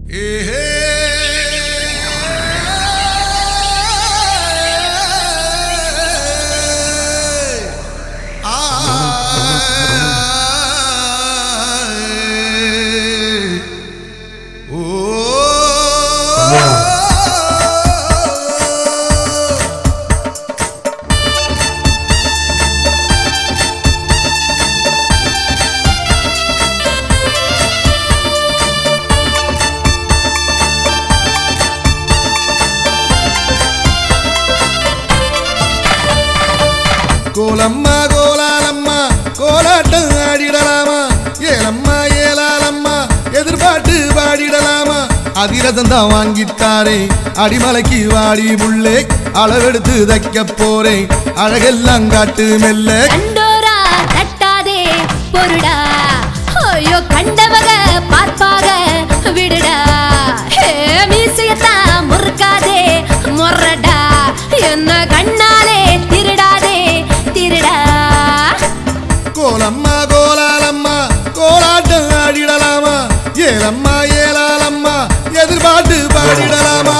கோலம்மா கோலாலம்மா கோலாட்டம் ஆடிடலாமா, ஏலம்மா ஏலாலம்மா எதிர்பார்த்து பாடிடலாமா. அதிரசம் தான் வாங்கித்தாரே அடிமலைக்கு வாடி புள்ளே, அளவெடுத்து தைக்க போறேன் அழகெல்லாம் காட்டு மெல்ல. கண்டோரா தட்டாதே பொருடா, ஐயோ கண்டவக பார்ப்பாக விடுடா. மீசையத்தான் முறுக்காதே முறடா, என்ன கண்ணாலே திருடாதே திருடா. கோலம்மா கோலாலம்மா கோலாட்டம் ஆடிடலாமா, ஏலம்மா ஏலாலம்மா எதிர்பார்த்து பாடிடலாமா.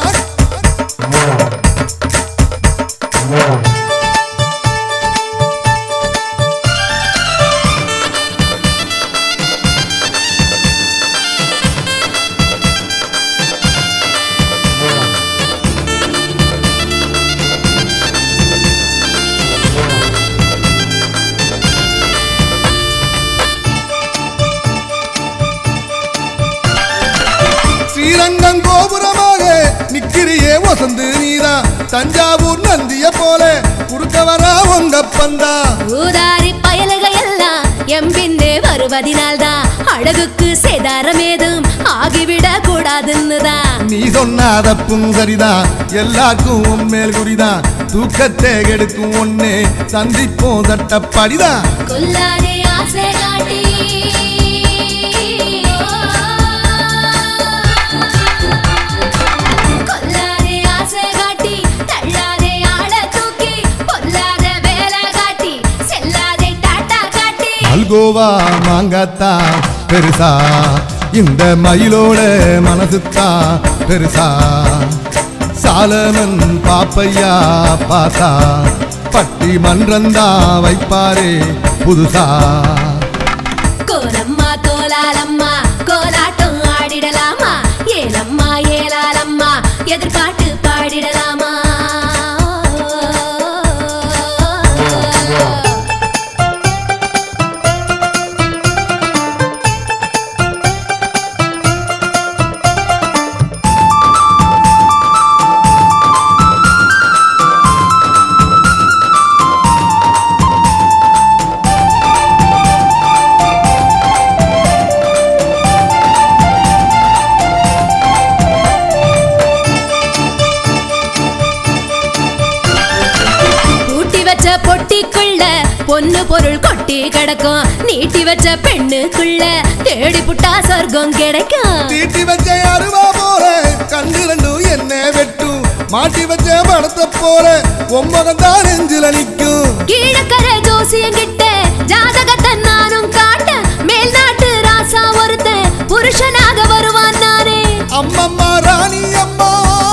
ஸ்ரீரங்கம் கோபுரமாக நிக்கிறியே வசந்து நீதா, தஞ்சாவூர் நந்திய போல குறுக்க வரா உங்க பந்தா. ஊதாரி பயலுகையெல்லாம் எம்பின்னே வருவதினால்தான் அழகுக்கு சேதாரம் ஏதும் ஆகிவிடக் கூடாதுன்னுதான். நீ சொன்னாதப்பும் சரிதான், எல்லாருக்கும் உன்மேல் குறிதான், தூக்கத்தை கெடுக்கும் ஒன்னே சந்திப்போம் தட்டப்படிதான். கொல்லாதே ஆசை காட்டி கோவா மாங்காத்தா பெருசா, இந்த மயிலோட மனசுத்தா பெருசா. சாலமன் பாப்பையா பாசா, பட்டி மன்றந்தா வைப்பாரே புதுசா. கோலம்மா தோலாலம்மா கோலாட்டம் ஆடிடலாமா, ஏலம்மா ஏலாலம்மா எதிர்பார்த்து பாடிடலாமா. பொட்டிக்குள்ள பொண்ணு பொருள் கொட்டி கிடக்கும், நீட்டி வச்ச பெண்ணுக்குள்ள தேடி புட்டா சொர்க்கம் கிடைக்கும். தீட்டி வச்ச அருவா போல கண்ணு ரெண்டும் என்ன வெட்டும், மாட்டி வச்ச படத்தை போல ஒன்பதந்தான் நெஞ்சில நிக்கும். கீழக்கர ஜோசியங்கிட்ட ஜாதகத்தை நானும் காட்ட, மேல்நாட்டு ராசா ஒருத்தன் புருஷனாக வருவான் நானே. அம்மம்மா ராணி அம்மா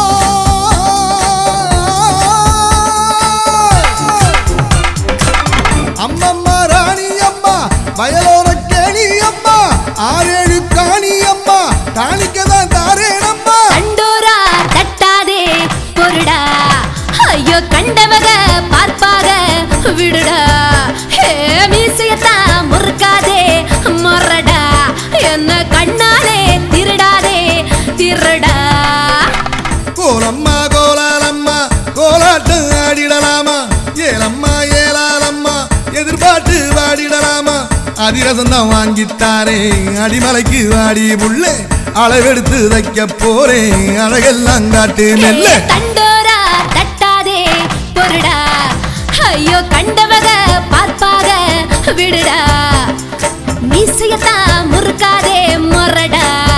அம்மம்மா ராணி அம்மா வயலோர கேணி அம்மா, ஆறேழு காணி அம்மா காணிக்கதான் தாரேனம்மா. கண்டோரா தட்டாதே பொருடா, ஐயோ கண்டவக பார்ப்பாக விடுடா. மீசையத்தான் முறுக்காதே முறடா, என்ன கண்ணாலே திருடாதே திருடா. கோலம்மா கோலாலம்மா கோலாட்டம் ஆடிடலாமா, ஏலம்மா ஏலாலம்மா எதிர்பார்த்து வாடிடலாமா. அதிரசம் தான் வாங்கித்தாரே அடிமலைக்கு வாடி புள்ளே, அளவெடுத்து தைக்க போறேன் அழகெல்லாம் காட்டு மெல்ல. கண்டோரா தட்டாதே பொருடா, ஐயோ கண்டவக பார்ப்பாக விடுடா. மீசையத்தான் முறுக்காதே முறடா.